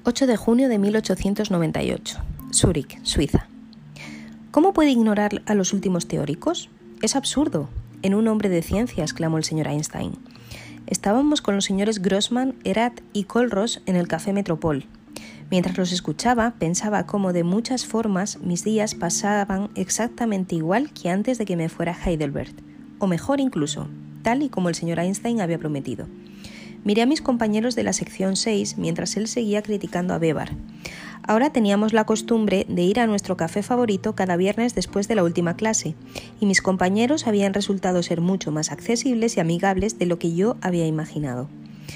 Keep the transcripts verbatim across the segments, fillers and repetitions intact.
ocho de junio de mil ochocientos noventa y ocho. Zúrich, Suiza. ¿Cómo puede ignorar a los últimos teóricos? Es absurdo. En un hombre de ciencia, exclamó el señor Einstein. Estábamos con los señores Grossman, Erath y Kohlrausch en el Café Metropol. Mientras los escuchaba, pensaba cómo de muchas formas mis días pasaban exactamente igual que antes de que me fuera a Heidelberg, o mejor incluso, tal y como el señor Einstein había prometido. Miré a mis compañeros de la sección seis mientras él seguía criticando a Weber. Ahora teníamos la costumbre de ir a nuestro café favorito cada viernes después de la última clase, y mis compañeros habían resultado ser mucho más accesibles y amigables de lo que yo había imaginado.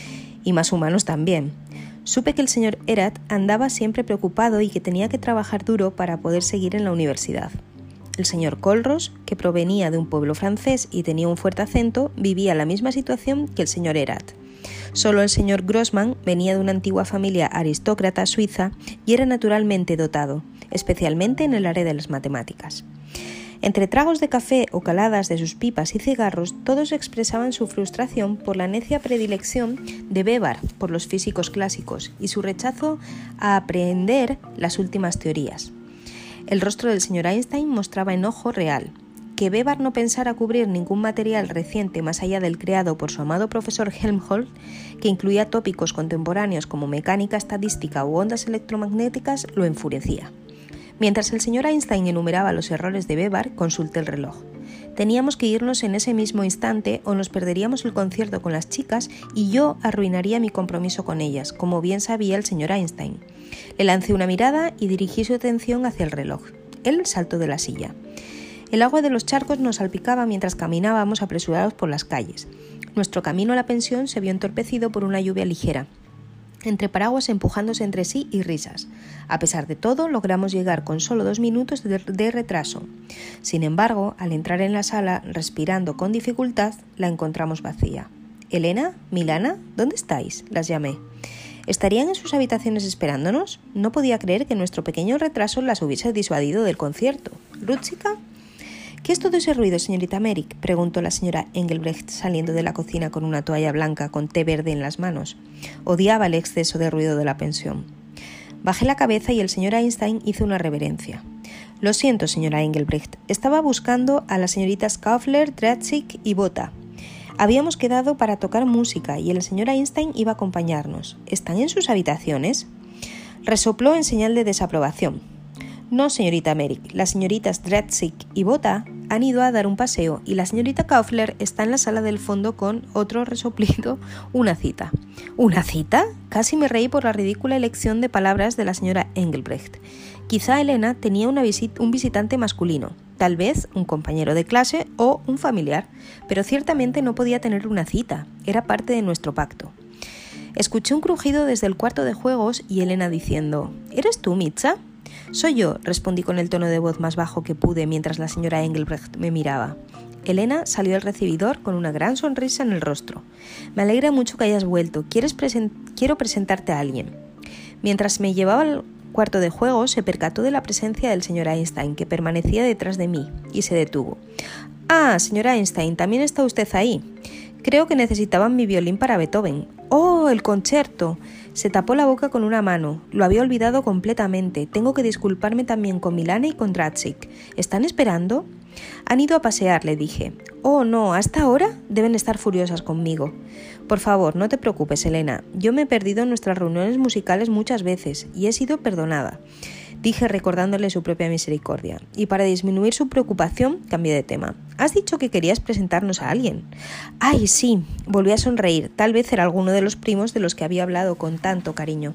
Y más humanos también. Supe que el señor Erath andaba siempre preocupado y que tenía que trabajar duro para poder seguir en la universidad. El señor Kohlrausch, que provenía de un pueblo francés y tenía un fuerte acento, vivía la misma situación que el señor Erath. Solo el señor Grossman venía de una antigua familia aristócrata suiza y era naturalmente dotado, especialmente en el área de las matemáticas. Entre tragos de café o caladas de sus pipas y cigarros, todos expresaban su frustración por la necia predilección de Weber por los físicos clásicos y su rechazo a aprender las últimas teorías. El rostro del señor Einstein mostraba enojo real. Que Weber no pensara cubrir ningún material reciente más allá del creado por su amado profesor Helmholtz, que incluía tópicos contemporáneos como mecánica estadística u ondas electromagnéticas, lo enfurecía. Mientras el señor Einstein enumeraba los errores de Weber, consulté el reloj. Teníamos que irnos en ese mismo instante o nos perderíamos el concierto con las chicas y yo arruinaría mi compromiso con ellas, como bien sabía el señor Einstein. Le lancé una mirada y dirigí su atención hacia el reloj. Él saltó de la silla. El agua de los charcos nos salpicaba mientras caminábamos apresurados por las calles. Nuestro camino a la pensión se vio entorpecido por una lluvia ligera, entre paraguas empujándose entre sí y risas. A pesar de todo, logramos llegar con solo dos minutos de, de retraso. Sin embargo, al entrar en la sala, respirando con dificultad, la encontramos vacía. «Elena, Milana, ¿dónde estáis?», las llamé. ¿Estarían en sus habitaciones esperándonos? No podía creer que nuestro pequeño retraso las hubiese disuadido del concierto. «¿Rútsika?» «¿Qué es todo ese ruido, señorita Merrick?», preguntó la señora Engelbrecht saliendo de la cocina con una toalla blanca con té verde en las manos. Odiaba el exceso de ruido de la pensión. Bajé la cabeza y el señor Einstein hizo una reverencia. «Lo siento, señora Engelbrecht. Estaba buscando a las señoritas Kaufler, Dratzig y Botha. Habíamos quedado para tocar música y el señor Einstein iba a acompañarnos. ¿Están en sus habitaciones?». Resopló en señal de desaprobación. «No, señorita Merrick. Las señoritas Dratzig y Botha han ido a dar un paseo y la señorita Kaufler está en la sala del fondo con otro resoplido, una cita». «¿Una cita?». Casi me reí por la ridícula elección de palabras de la señora Engelbrecht. Quizá Elena tenía una visit- un visitante masculino, tal vez un compañero de clase o un familiar, pero ciertamente no podía tener una cita, era parte de nuestro pacto. Escuché un crujido desde el cuarto de juegos y Elena diciendo: «¿Eres tú, Mitza?». «Soy yo», respondí con el tono de voz más bajo que pude mientras la señora Engelbrecht me miraba. Elena salió al recibidor con una gran sonrisa en el rostro. «Me alegra mucho que hayas vuelto. ¿Quieres presen- quiero presentarte a alguien». Mientras me llevaba al cuarto de juego, se percató de la presencia del señor Einstein, que permanecía detrás de mí, y se detuvo. «Ah, señor Einstein, ¿también está usted ahí? Creo que necesitaban mi violín para Beethoven». «¡Oh, el concierto!». Se tapó la boca con una mano. Lo había olvidado completamente. Tengo que disculparme también con Milana y con Dratzig. ¿Están esperando? Han ido a pasear, le dije. «Oh, no, ¿hasta ahora? Deben estar furiosas conmigo». «Por favor, no te preocupes, Elena. Yo me he perdido en nuestras reuniones musicales muchas veces y he sido perdonada», dije recordándole su propia misericordia. Y para disminuir su preocupación, cambié de tema. «¿Has dicho que querías presentarnos a alguien?». «Ay, sí», volví a sonreír. Tal vez era alguno de los primos de los que había hablado con tanto cariño.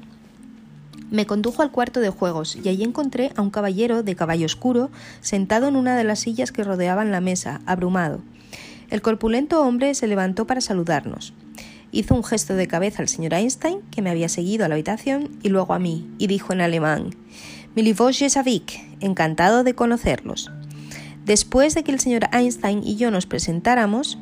Me condujo al cuarto de juegos y allí encontré a un caballero de caballo oscuro sentado en una de las sillas que rodeaban la mesa, abrumado. El corpulento hombre se levantó para saludarnos. Hizo un gesto de cabeza al señor Einstein, que me había seguido a la habitación, y luego a mí, y dijo en alemán: «Milivoje Savik, encantado de conocerlos». Después de que el señor Einstein y yo nos presentáramos,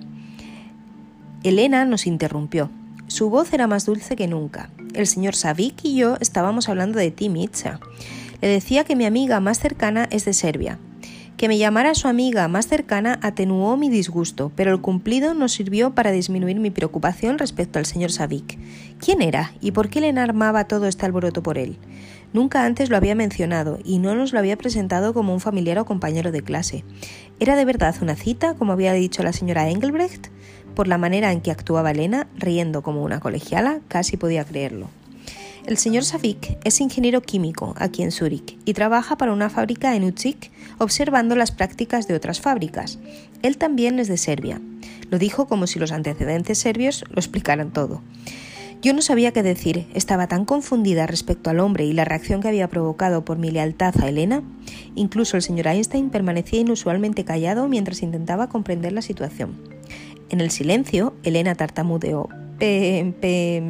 Elena nos interrumpió. Su voz era más dulce que nunca. El señor Savik y yo estábamos hablando de ti, Mitza. Le decía que mi amiga más cercana es de Serbia, Que me llamara su amiga más cercana atenuó mi disgusto, pero el cumplido no sirvió para disminuir mi preocupación respecto al señor Savick. ¿Quién era y por qué le armaba todo este alboroto por él? Nunca antes lo había mencionado y no nos lo había presentado como un familiar o compañero de clase. ¿Era de verdad una cita, como había dicho la señora Engelbrecht? Por la manera en que actuaba Elena, riendo como una colegiala, casi podía creerlo. El señor Savick es ingeniero químico aquí en Zúrich y trabaja para una fábrica en Utzig observando las prácticas de otras fábricas. Él también es de Serbia. Lo dijo como si los antecedentes serbios lo explicaran todo. Yo no sabía qué decir, estaba tan confundida respecto al hombre y la reacción que había provocado por mi lealtad a Elena. Incluso el señor Einstein permanecía inusualmente callado mientras intentaba comprender la situación. En el silencio, Elena tartamudeó. Pe, pe,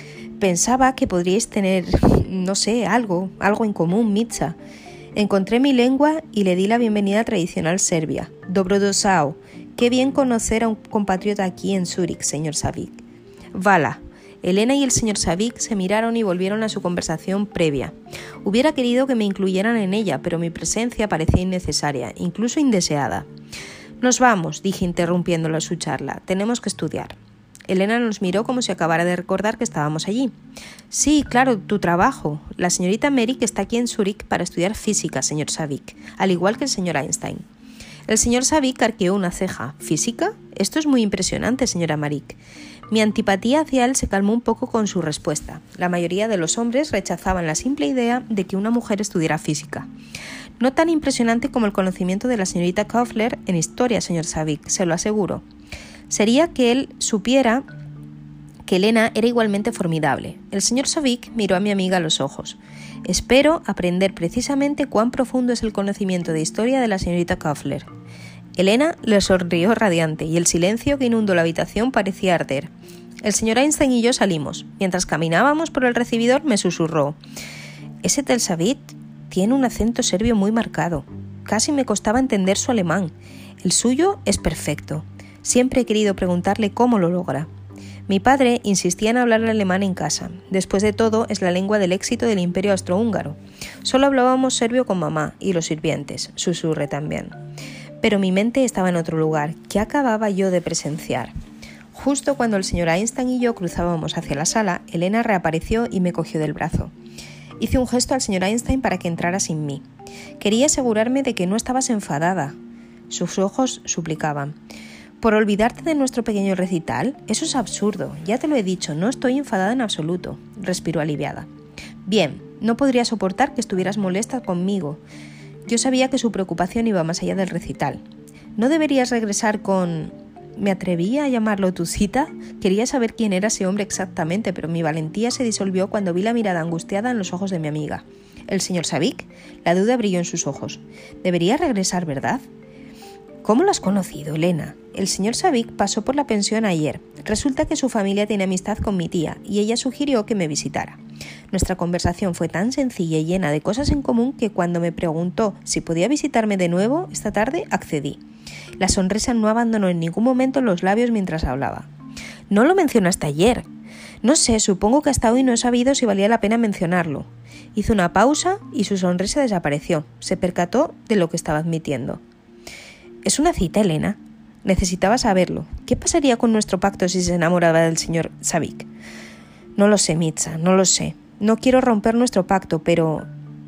pensaba que podríais tener, no sé, algo, algo en común, Mitza. Encontré mi lengua y le di la bienvenida tradicional serbia. Dobrodošao. Qué bien conocer a un compatriota aquí en Zúrich, señor Savick. Vala. Elena y el señor Savick se miraron y volvieron a su conversación previa. Hubiera querido que me incluyeran en ella, pero mi presencia parecía innecesaria, incluso indeseada. Nos vamos, dije interrumpiéndola su charla. Tenemos que estudiar. Elena nos miró como si acabara de recordar que estábamos allí. Sí, claro, tu trabajo. La señorita Merrick está aquí en Zúrich para estudiar física, señor Savick, al igual que el señor Einstein. El señor Savick arqueó una ceja. ¿Física? Esto es muy impresionante, señora Merrick. Mi antipatía hacia él se calmó un poco con su respuesta. La mayoría de los hombres rechazaban la simple idea de que una mujer estudiara física. No tan impresionante como el conocimiento de la señorita Kaufler en historia, señor Savick, se lo aseguro. Sería que él supiera que Elena era igualmente formidable. El señor Savick miró a mi amiga a los ojos. Espero aprender precisamente cuán profundo es el conocimiento de historia de la señorita Kaufler. Elena le sonrió radiante y el silencio que inundó la habitación parecía arder. El señor Einstein y yo salimos. Mientras caminábamos por el recibidor me susurró: «Ese Tel Savick tiene un acento serbio muy marcado. Casi me costaba entender su alemán. El suyo es perfecto. Siempre he querido preguntarle cómo lo logra». Mi padre insistía en hablar alemán en casa. Después de todo, es la lengua del éxito del Imperio Austrohúngaro. Solo hablábamos serbio con mamá y los sirvientes, susurré también. Pero mi mente estaba en otro lugar. ¿Qué acababa yo de presenciar? Justo cuando el señor Einstein y yo cruzábamos hacia la sala, Elena reapareció y me cogió del brazo. Hice un gesto al señor Einstein para que entrara sin mí. Quería asegurarme de que no estabas enfadada. Sus ojos suplicaban. ¿Por olvidarte de nuestro pequeño recital? Eso es absurdo. Ya te lo he dicho, no estoy enfadada en absoluto. Respiró aliviada. Bien, no podría soportar que estuvieras molesta conmigo. Yo sabía que su preocupación iba más allá del recital. ¿No deberías regresar con...? ¿Me atreví a llamarlo tu cita? Quería saber quién era ese hombre exactamente, pero mi valentía se disolvió cuando vi la mirada angustiada en los ojos de mi amiga. ¿El señor Savick? La duda brilló en sus ojos. Debería regresar, ¿verdad? ¿Cómo lo has conocido, Elena? El señor Savick pasó por la pensión ayer. Resulta que su familia tiene amistad con mi tía y ella sugirió que me visitara. Nuestra conversación fue tan sencilla y llena de cosas en común que cuando me preguntó si podía visitarme de nuevo esta tarde, accedí. La sonrisa no abandonó en ningún momento los labios mientras hablaba. No lo mencionaste ayer. No sé, supongo que hasta hoy no he sabido si valía la pena mencionarlo. Hizo una pausa y su sonrisa desapareció. Se percató de lo que estaba admitiendo. ¿Es una cita, Elena? Necesitaba saberlo. ¿Qué pasaría con nuestro pacto si se enamoraba del señor Savick? No lo sé, Mitza, no lo sé. No quiero romper nuestro pacto, pero...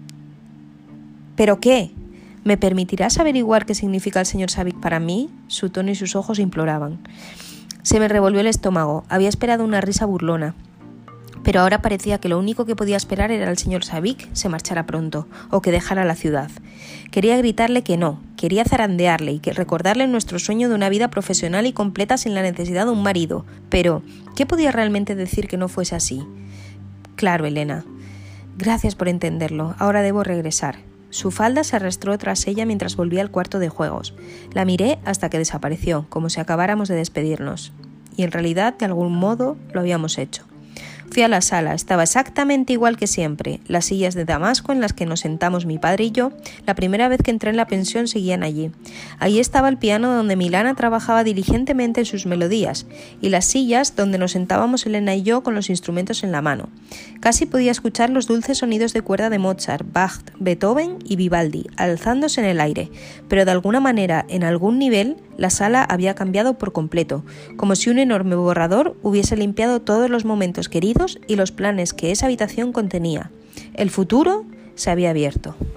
¿Pero qué? ¿Me permitirás averiguar qué significa el señor Savick para mí? Su tono y sus ojos imploraban. Se me revolvió el estómago. Había esperado una risa burlona. Pero ahora parecía que lo único que podía esperar era el señor Savick se marchara pronto, o que dejara la ciudad. Quería gritarle que no, quería zarandearle y que recordarle nuestro sueño de una vida profesional y completa sin la necesidad de un marido. Pero, ¿qué podía realmente decir que no fuese así? Claro, Elena. Gracias por entenderlo. Ahora debo regresar. Su falda se arrastró tras ella mientras volvía al cuarto de juegos. La miré hasta que desapareció, como si acabáramos de despedirnos. Y en realidad, de algún modo, lo habíamos hecho. Fui a la sala, estaba exactamente igual que siempre. Las sillas de damasco en las que nos sentamos mi padre y yo, la primera vez que entré en la pensión, seguían allí. Allí estaba el piano donde Milana trabajaba diligentemente en sus melodías, y las sillas donde nos sentábamos Elena y yo con los instrumentos en la mano. Casi podía escuchar los dulces sonidos de cuerda de Mozart, Bach, Beethoven y Vivaldi, alzándose en el aire, pero de alguna manera, en algún nivel, la sala había cambiado por completo, como si un enorme borrador hubiese limpiado todos los momentos queridos y los planes que esa habitación contenía. El futuro se había abierto.